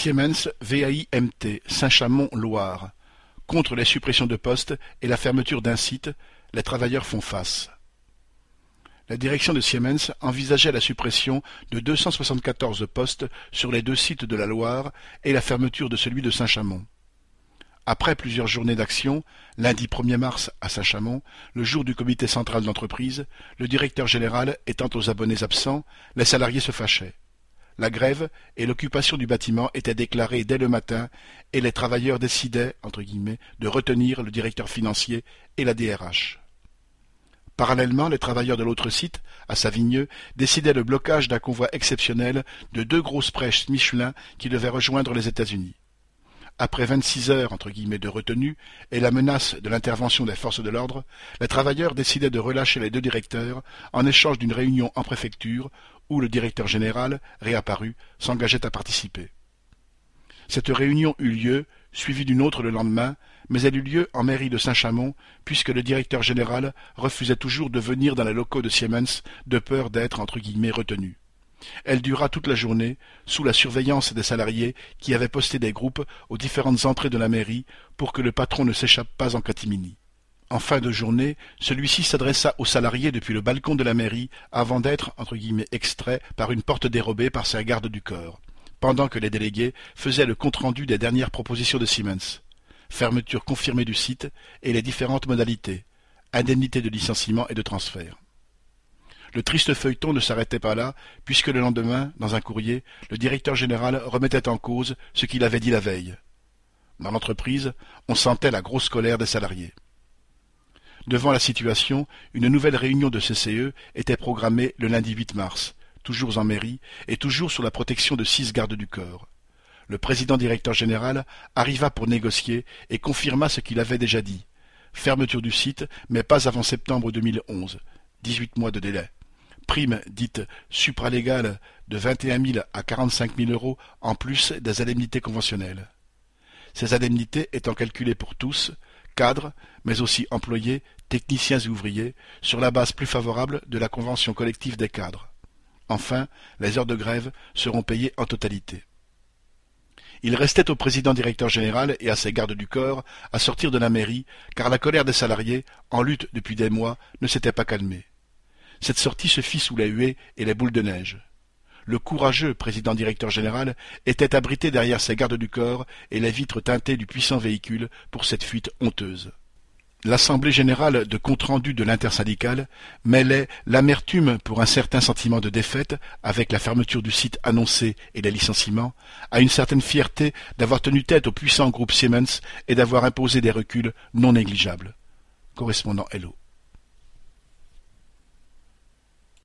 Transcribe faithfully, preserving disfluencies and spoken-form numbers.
Siemens V A I M T Saint-Chamond-Loire. Contre les suppressions de postes et la fermeture d'un site, les travailleurs font face. La direction de Siemens envisageait la suppression de deux cent soixante-quatorze postes sur les deux sites de la Loire et la fermeture de celui de Saint-Chamond. Après plusieurs journées d'action, lundi premier mars à Saint-Chamond, le jour du comité central d'entreprise, le directeur général étant aux abonnés absents, les salariés se fâchaient. La grève et l'occupation du bâtiment étaient déclarées dès le matin et les travailleurs décidaient, entre guillemets, de retenir le directeur financier et la D R H. Parallèlement, les travailleurs de l'autre site, à Savigneux, décidaient le blocage d'un convoi exceptionnel de deux grosses prêches Michelin qui devaient rejoindre les États-Unis. Après vingt-six heures entre guillemets de retenue et la menace de l'intervention des forces de l'ordre, les travailleurs décidaient de relâcher les deux directeurs en échange d'une réunion en préfecture où le directeur général, réapparu, s'engageait à participer. Cette réunion eut lieu, suivie d'une autre le lendemain, mais elle eut lieu en mairie de Saint-Chamond, puisque le directeur général refusait toujours de venir dans les locaux de Siemens de peur d'être entre guillemets retenu. Elle dura toute la journée, sous la surveillance des salariés qui avaient posté des groupes aux différentes entrées de la mairie pour que le patron ne s'échappe pas en catimini. En fin de journée, celui-ci s'adressa aux salariés depuis le balcon de la mairie avant d'être entre guillemets extrait par une porte dérobée par ses gardes du corps, pendant que les délégués faisaient le compte-rendu des dernières propositions de Siemens. Fermeture confirmée du site et les différentes modalités, indemnité de licenciement et de transfert. Le triste feuilleton ne s'arrêtait pas là, puisque le lendemain, dans un courrier, le directeur général remettait en cause ce qu'il avait dit la veille. Dans l'entreprise, on sentait la grosse colère des salariés. Devant la situation, une nouvelle réunion de C C E était programmée le lundi huit mars, toujours en mairie, et toujours sous la protection de six gardes du corps. Le président directeur général arriva pour négocier et confirma ce qu'il avait déjà dit. Fermeture du site, mais pas avant septembre deux mille onze. dix-huit mois de délai. Prime dite supralégale de vingt et un mille à quarante-cinq mille euros en plus des indemnités conventionnelles. Ces indemnités étant calculées pour tous, cadres, mais aussi employés, techniciens et ouvriers, sur la base plus favorable de la convention collective des cadres. Enfin, les heures de grève seront payées en totalité. Il restait au président directeur général et à ses gardes du corps à sortir de la mairie, car la colère des salariés, en lutte depuis des mois, ne s'était pas calmée. Cette sortie se fit sous les huées et les boules de neige. Le courageux président directeur général était abrité derrière ses gardes du corps et les vitres teintées du puissant véhicule pour cette fuite honteuse. L'assemblée générale de compte-rendu de l'intersyndicale mêlait l'amertume pour un certain sentiment de défaite, avec la fermeture du site annoncée et les licenciements, à une certaine fierté d'avoir tenu tête au puissant groupe Siemens et d'avoir imposé des reculs non négligeables. Correspondant Hello.